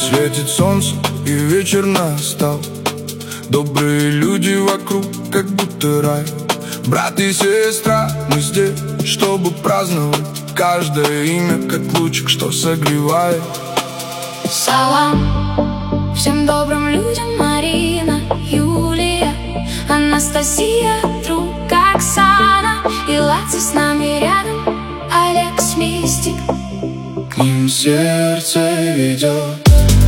Светит солнце и вечер настал. Добрые люди вокруг, как будто рай. Брат и сестра, мы здесь, чтобы праздновать. Каждое имя, как лучик, что согревает. Салам всем добрым людям: Марина, Юлия, Анастасия, друг Оксана и Лаци с нами рядом, Алекс Мистик. К ним сердце ведет.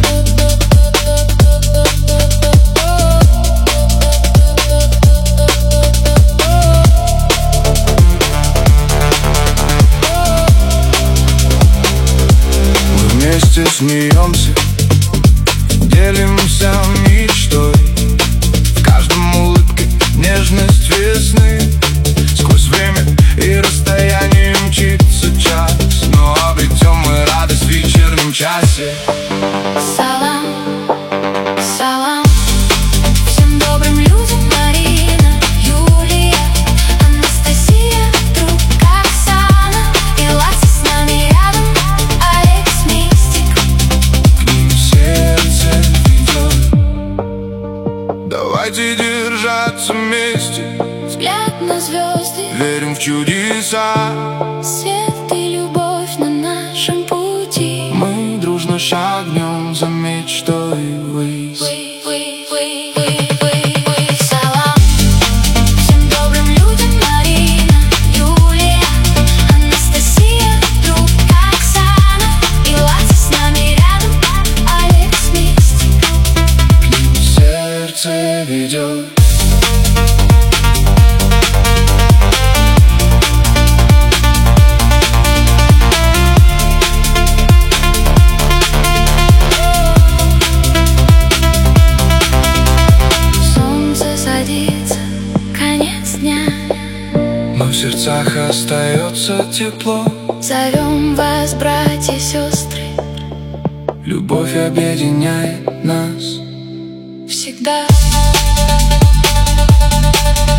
Вместе смеемся, делимся мечтой. В каждом улыбке нежность весны. Сквозь время и расстояние мчится час, но обретем мы радость в вечернем часе. Салам, салам всем добрым людям: Марина, Юлия, Анастасия, друг Оксана и Лаци с нами рядом, Алекс Мистик. К ним сердце ведет. Давайте держаться вместе, Взгляд на звезды, верим в чудеса. свет и любовь на нашем пути. Мы дружно шагнем за мечтой ввысь. Салам всем добрым людям: Марина, Юлия, Анастасия, друг Оксана и Лаци с нами рядом, Алекс Мистик. К ним сердце ведет. Но в сердцах остается тепло. Зовем вас, братья и сестры, Любовь объединяет нас всегда.